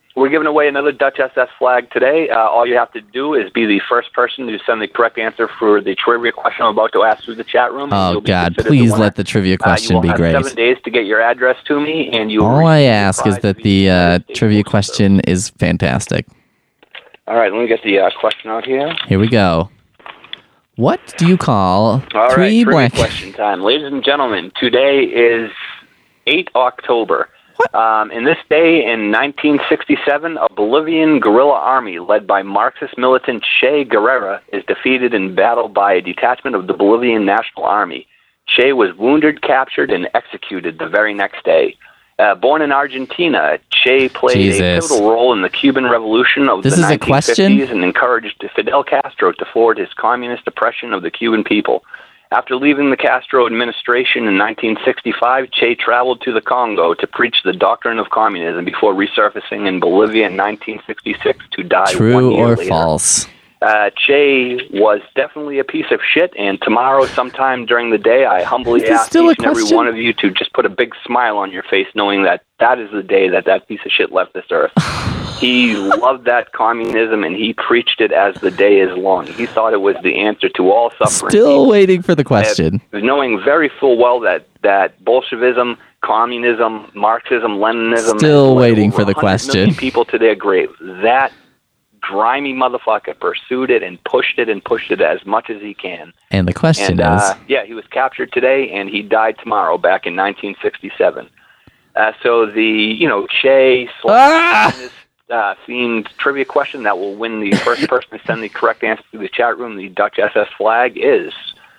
we're giving away another Dutch S S flag today. Uh, all you have to do is be the first person to send the correct answer for the trivia question I'm about to ask through the chat room. Oh, God, please let the trivia question uh, be great. You will have seven days to get your address to me, and you. All I ask is that the uh, trivia question is fantastic. All right, let me get the uh, question out here. Here we go. What do you call All three right, black... question time. Ladies and gentlemen, today is the eighth of October. Um, in this day, in nineteen sixty-seven, a Bolivian guerrilla army led by Marxist militant Che Guevara is defeated in battle by a detachment of the Bolivian National Army. Che was wounded, captured, and executed the very next day. Uh, born in Argentina, Che played Jesus. a pivotal role in the Cuban Revolution of This the is a nineteen fifties question? and encouraged Fidel Castro to forward his communist oppression of the Cuban people. After leaving the Castro administration in nineteen sixty-five, Che traveled to the Congo to preach the doctrine of communism before resurfacing in Bolivia in nineteen sixty-six to die True one year or later. false? Uh, Che was definitely a piece of shit, and tomorrow, sometime during the day, I humbly Is this ask still a each and every question? one of you to just put a big smile on your face, knowing that that is the day that that piece of shit left this earth. He loved that communism, and he preached it as the day is long. He thought it was the answer to all suffering. Still waiting for the question. Uh, knowing very full well that, that Bolshevism, communism, Marxism, Leninism... Still has led waiting over for the one hundred million question. people to their grave. That grimy motherfucker pursued it and pushed it and pushed it as much as he can. And the question And, is... uh, yeah, he was captured today, and he died tomorrow, back in nineteen sixty-seven. Uh, so the, you know, Che Ah! slash uh, themed trivia question that will win the first person to send the correct answer to the chat room, the Dutch S S flag, is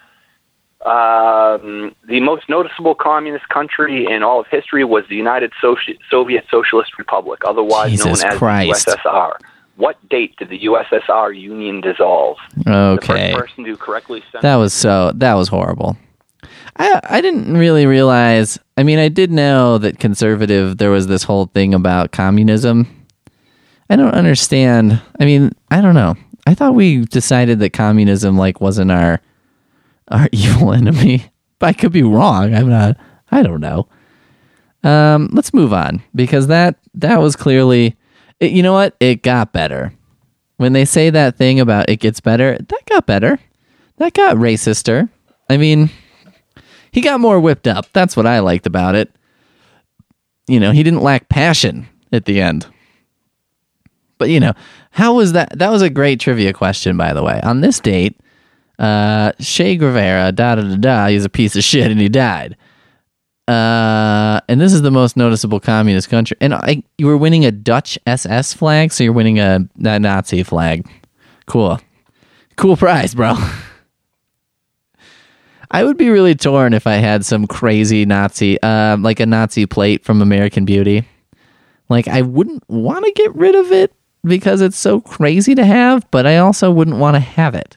um, the most noticeable communist country in all of history was the United Soci- Soviet Socialist Republic, otherwise Jesus known as Christ. the U S S R. What date did the U S S R Union dissolve? Okay. The first person to correctly send That was so... That was horrible. I I didn't really realize... I mean, I did know that conservative... There was this whole thing about communism. I don't understand. I mean, I don't know. I thought we decided that communism, like, wasn't our... our evil enemy. But I could be wrong. I'm not... I don't know. Um, let's move on. Because that that was clearly... It, you know what? It got better. When they say that thing about it gets better, that got better. That got racister. I mean, he got more whipped up. That's what I liked about it. You know, he didn't lack passion at the end. But, you know, how was that? That was a great trivia question, by the way. On this date, uh, Che Guevara, da da da da, he's a piece of shit and he died. Uh, and this is the most noticeable communist country. And I, you were winning a Dutch S S flag, so you're winning a, a Nazi flag. Cool. Cool prize, bro. I would be really torn if I had some crazy Nazi, uh, like a Nazi plate from American Beauty. Like, I wouldn't want to get rid of it because it's so crazy to have, but I also wouldn't want to have it.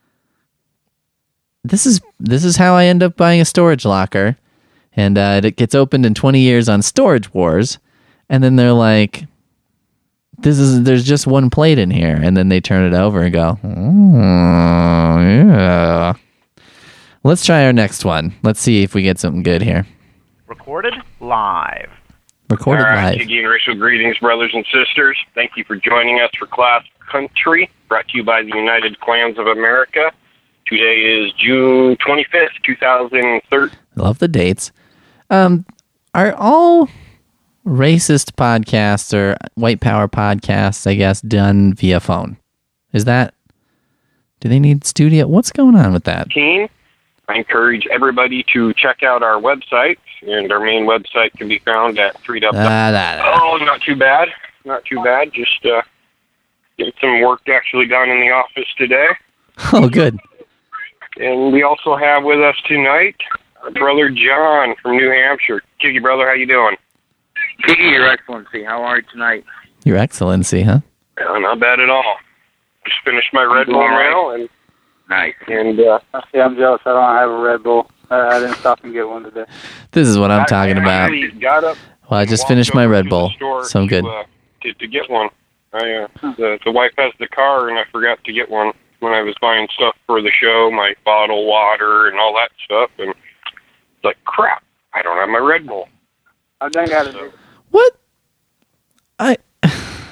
This is this is how I end up buying a storage locker. And uh, it gets opened in twenty years on Storage Wars. And then they're like, "This is there's just one plate in here." And then they turn it over and go, "Oh, yeah." Let's try our next one. Let's see if we get something good here. Recorded live. Recorded All right, live. Jiggy and racial greetings, brothers and sisters. Thank you for joining us for Class Country, brought to you by the United Clans of America. Today is June twenty-fifth, two thousand thirteen. Love the dates. Um, are all racist podcasts or white power podcasts, I guess, done via phone? Is that... Do they need studio? What's going on with that? I encourage everybody to check out our website, and our main website can be found at three W. Ah, da, da. Oh, not too bad. Not too bad. Just uh, getting some work actually done in the office today. Oh, good. And we also have with us tonight our brother John from New Hampshire. Jiggy, brother, how you doing? Jiggy, Your Excellency, how are you tonight? Your Excellency, huh? Uh, not bad at all. Just finished my Red Bull doing all right. now, and Nice. and uh, Yeah, I'm jealous. I don't have a Red Bull. Uh, I didn't stop and get one today. This is what I'm I- talking I about. actually got up. Well, I and just walked finished my over Red to Bull, the store so I'm to, good. Uh, to, to get one. I uh, the the wife has the car, and I forgot to get one when I was buying stuff for the show, my bottled water and all that stuff, and it's like crap. I don't have my Red Bull. I done got it. What? I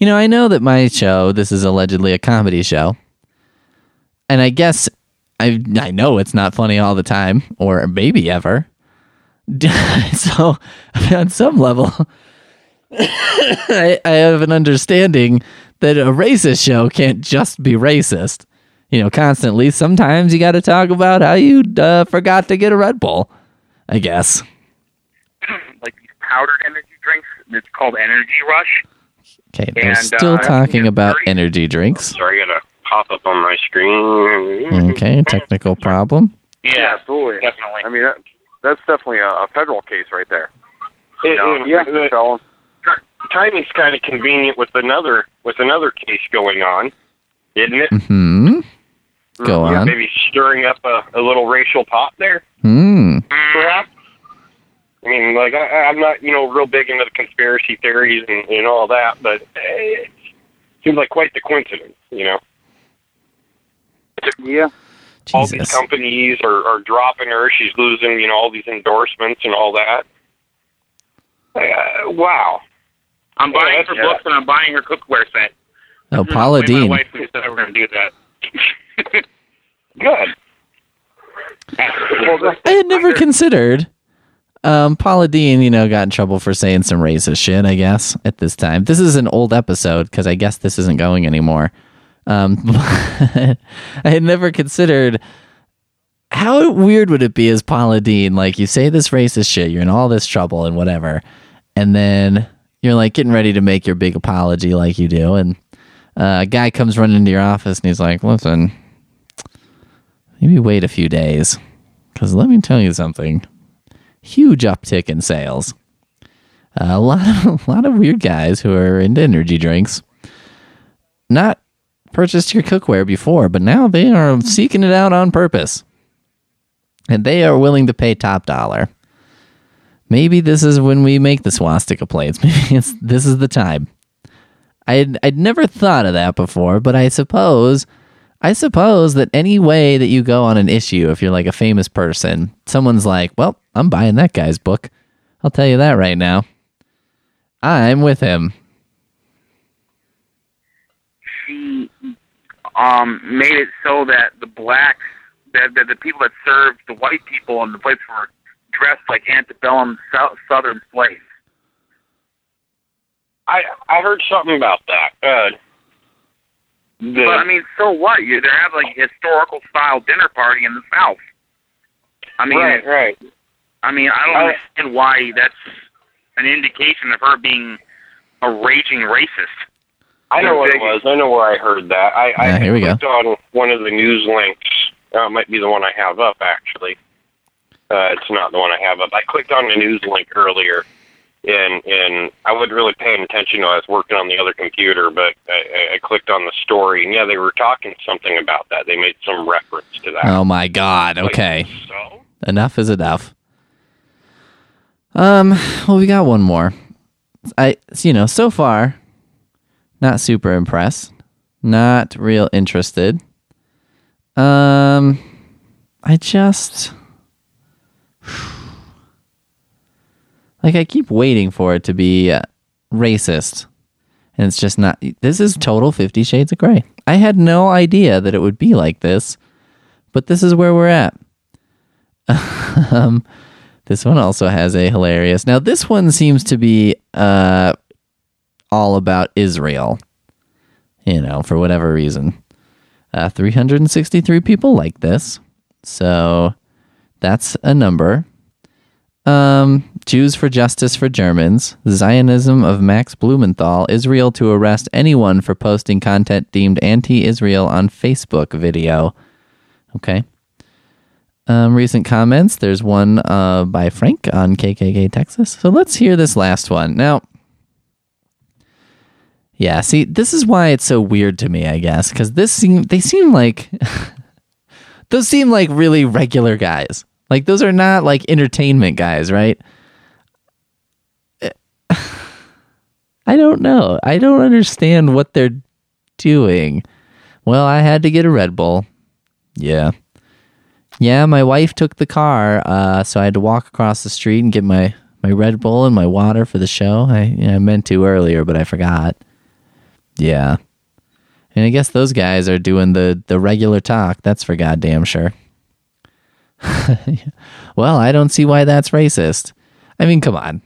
You know, I know that my show, this is allegedly a comedy show. And I guess I I know it's not funny all the time, or maybe ever. So, on some level, I, I have an understanding that a racist show can't just be racist. You know, constantly. Sometimes you got to talk about how you uh, forgot to get a Red Bull, I guess. Like these powdered energy drinks. It's called Energy Rush. Okay, they're And, still uh, talking about very- energy drinks. Sorry, I got to pop up on my screen. Okay, technical problem. Yeah, absolutely. Definitely. I mean, that, that's definitely a, a federal case right there. It, No, it- yeah, the felon. timing's kind of convenient with another with another case going on, isn't it? Hmm. Go Yeah, on. maybe stirring up a, a little racial pot there, Hmm. perhaps. I mean, like I, I'm not, you know, real big into the conspiracy theories and, and all that, but it seems like quite the coincidence, you know. Yeah. All these Jesus. companies are, are dropping her. She's losing, you know, all these endorsements and all that. Uh, wow. I'm buying Yeah, her yeah. books and I'm buying her cookware set. Oh, Paula My Dean. wife who said we're going to do that. Good. I had never considered. Um, Paula Dean, you know, got in trouble for saying some racist shit, I guess, at this time. This is an old episode, because I guess this isn't going anymore. Um, I had never considered how weird would it be as Paula Dean, like, you say this racist shit, you're in all this trouble and whatever, and then you're, like, getting ready to make your big apology like you do, and uh, a guy comes running into your office, and he's like, listen, maybe wait a few days, because let me tell you something. Huge uptick in sales. Uh, a lot of a lot of weird guys who are into energy drinks not purchased your cookware before, but now they are seeking it out on purpose. And they are willing to pay top dollar. Maybe this is when we make the swastika plates. Maybe it's, this is the time. I'd, I'd never thought of that before, but I suppose... I suppose that any way that you go on an issue, if you're like a famous person, someone's like, well, I'm buying that guy's book. I'll tell you that right now. I'm with him. She um, made it so that the blacks, that, that the people that served the white people in the place were dressed like antebellum sou- southern slaves. I I heard something about that. Uh, the, But I mean, so what? You they have like a historical style dinner party in the South. I mean, right, right. I mean, I don't I- understand why that's an indication of her being a raging racist. I know what it was. I know where I heard that. I, I Yeah, here we go. clicked on one of the news links. Uh, it might be the one I have up, actually. Uh, it's not the one I have up. I clicked on the news link earlier, and and I wasn't really paying attention while I was working on the other computer, but I, I clicked on the story, and yeah, they were talking something about that. They made some reference to that. Oh my God. Like, Okay. so? Enough is enough. Um, well, we got one more. I, you know, so far, not super impressed. Not real interested. Um, I just... Like, I keep waiting for it to be uh, racist. And it's just not... This is total Fifty Shades of Grey. I had no idea that it would be like this. But this is where we're at. um, this one also has a hilarious... Now, this one seems to be uh, all about Israel. You know, for whatever reason. Uh, three hundred sixty-three people like this. So, that's a number. Um, Jews for Justice for Germans, Zionism of Max Blumenthal, Israel to arrest anyone for posting content deemed anti-Israel on Facebook video. Okay. Um, recent comments, there's one uh, by Frank on K K K Texas. So let's hear this last one. Now, yeah, see, this is why it's so weird to me, I guess, because this seem they seem like, those seem like really regular guys. Like, those are not, like, entertainment guys, right? I don't know. I don't understand what they're doing. Well, I had to get a Red Bull. Yeah. Yeah, my wife took the car, uh, so I had to walk across the street and get my, my Red Bull and my water for the show. I, you know, I meant to earlier, but I forgot. Yeah. And I guess those guys are doing the, the regular talk. That's for goddamn sure. Well, I don't see why that's racist. I mean, come on.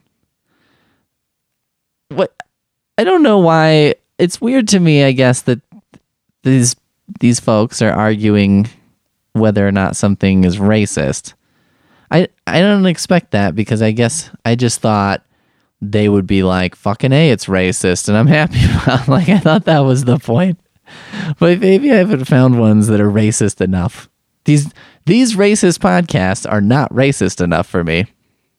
What? I don't know why. It's weird to me, I guess, that these these folks are arguing whether or not something is racist. I I don't expect that, because I guess I just thought they would be like, fucking A, it's racist, and I'm happy about. Like, I thought that was the point. But maybe I haven't found ones that are racist enough. These these racist podcasts are not racist enough for me.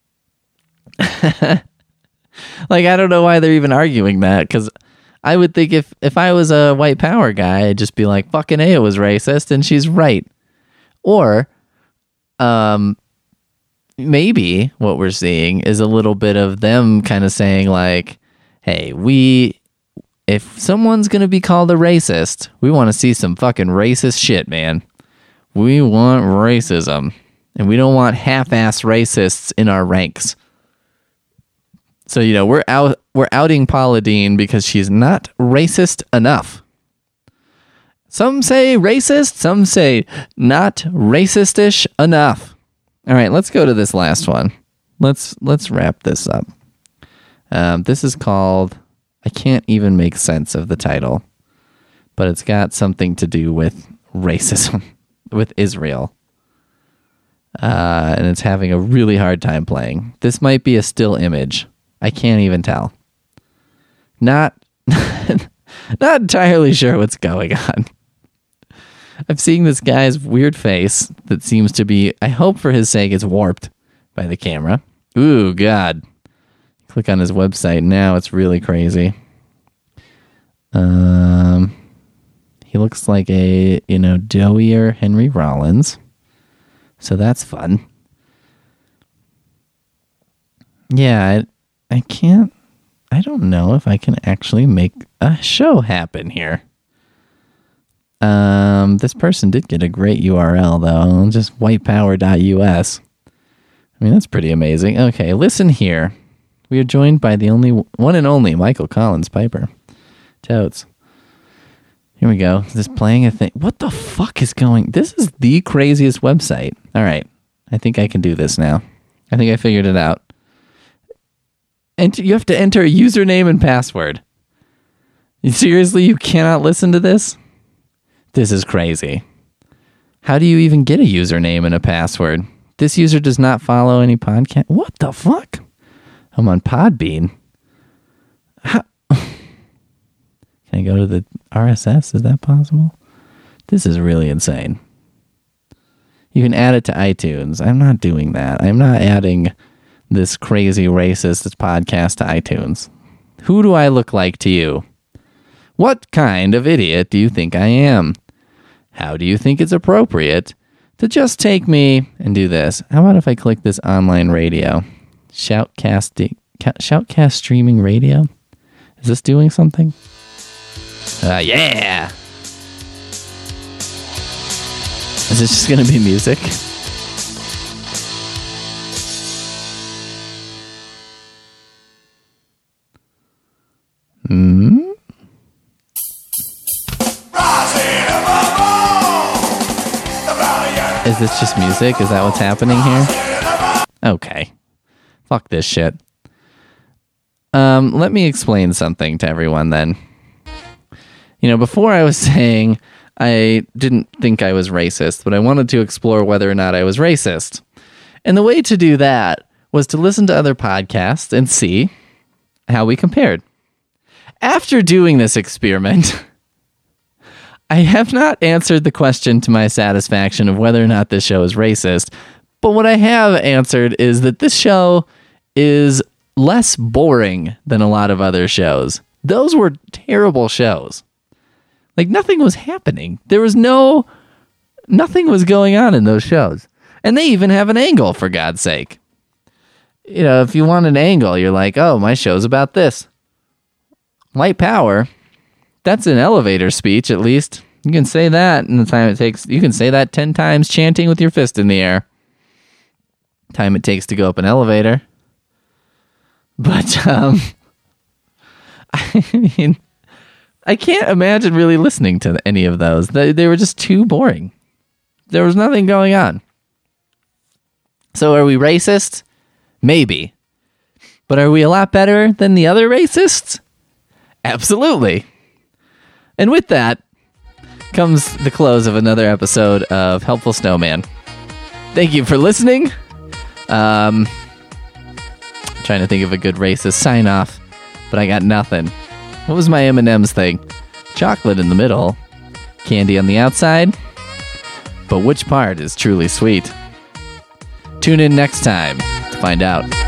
Like, I don't know why they're even arguing that, because I would think if, if I was a white power guy, I'd just be like, fucking A, it was racist, and she's right. Or, um, maybe what we're seeing is a little bit of them kind of saying, like, hey, we... if someone's going to be called a racist, we want to see some fucking racist shit, man. We want racism. And we don't want half-ass racists in our ranks. So, you know, we're out we're outing Paula Deen because she's not racist enough. Some say racist, some say not racist-ish enough. All right, let's go to this last one. Let's let's wrap this up. Um, this is called... I can't even make sense of the title, but it's got something to do with racism, with Israel. Uh, and it's having a really hard time playing. This might be a still image. I can't even tell. Not, not entirely sure what's going on. I'm seeing this guy's weird face that seems to be, I hope for his sake, it's warped by the camera. Ooh, God. Click on his website now. It's really crazy. Um, he looks like a, you know, doughier Henry Rollins. So that's fun. Yeah, I, I can't, I don't know if I can actually make a show happen here. Um, this person did get a great U R L, though. Just white power dot U S. I mean, that's pretty amazing. Okay, listen here. We are joined by the only one and only Michael Collins Piper. Totes. Here we go. Just playing a thing. What the fuck is going? This is the craziest website. All right. I think I can do this now. I think I figured it out. And you have to enter a username and password. Seriously, you cannot listen to this? This is crazy. How do you even get a username and a password? This user does not follow any podcast. What the fuck? I'm on Podbean. How? Can I go to the R S S? Is that possible? This is really insane. You can add it to iTunes. I'm not doing that. I'm not adding this crazy racist podcast to iTunes. Who do I look like to you? What kind of idiot do you think I am? How do you think it's appropriate to just take me and do this? How about if I click this online radio? Shoutcast, Shoutcast streaming radio? Is this doing something? Uh, yeah! Is this just going to be music? Hmm? Is this just music? Is that what's happening here? Okay. Fuck this shit. Um, let me explain something to everyone then. You know, before I was saying I didn't think I was racist, but I wanted to explore whether or not I was racist. And the way to do that was to listen to other podcasts and see how we compared. After doing this experiment, I have not answered the question to my satisfaction of whether or not this show is racist, but what I have answered is that this show is less boring than a lot of other shows. Those were terrible shows. Like, nothing was happening. There was no... Nothing was going on in those shows. And they even have an angle, for God's sake. You know, if you want an angle, you're like, oh, my show's about this. White power, that's an elevator speech, at least. You can say that in the time it takes. You can say that ten times chanting with your fist in the air. Time it takes to go up an elevator. But, um... I mean... I can't imagine really listening to any of those. They, they were just too boring. There was nothing going on. So are we racist? Maybe. But are we a lot better than the other racists? Absolutely. And with that comes the close of another episode of Helpful Snowman. Thank you for listening. Um, trying to think of a good racist sign off, but I got nothing. What was my M and M's thing? Chocolate in the middle, candy on the outside. But which part is truly sweet? Tune in next time to find out.